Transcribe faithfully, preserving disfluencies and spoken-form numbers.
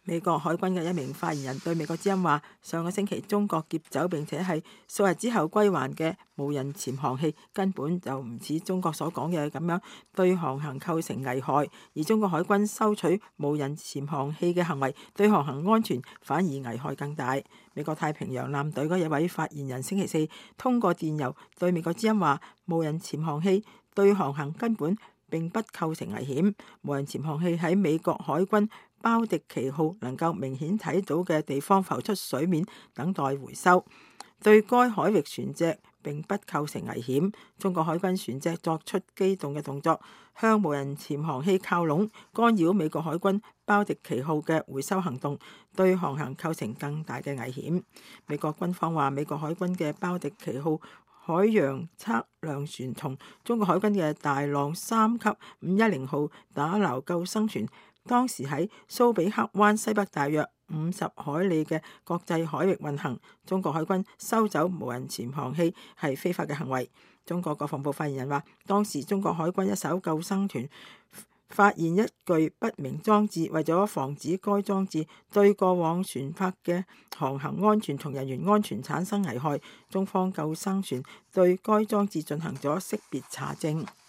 美國海軍嘅一名發言人對美國之音話：上個星期中國劫走並且係數日之後歸還嘅無人潛航器，根本就唔似中國所講嘅咁樣對航行構成危害，而中國海軍收取無人潛航器嘅行為對航行安全反而危害更大。美國太平洋艦隊嗰一位發言人星期四通過電郵對美國之音話：無人潛航器對航行根本並不構成危險，無人潛航器喺美國海軍包迪奇號能夠明顯睇到嘅地方浮出水面，等待回收，對該海域船隻並不構成危險。中國海軍船隻作出機動嘅動作，向無人潛航器靠攏，干擾美國海軍包迪奇號嘅回收行動，對航行構成更大嘅危險。美國軍方話，美國海軍嘅包迪奇號海洋測量船同中國海軍嘅大浪三級五一零號打撈救生船當時喺蘇比克灣西北大約五十海里嘅國際海域運行。中國海軍收走無人潛航器係非法嘅行為。中國國防部發言人話，當時中國海軍一艘救生團發現一具不明裝置，為咗防止該裝置對過往船舶嘅航行安全同人員安全產生危害，中方救生船對該裝置進行咗識別查證。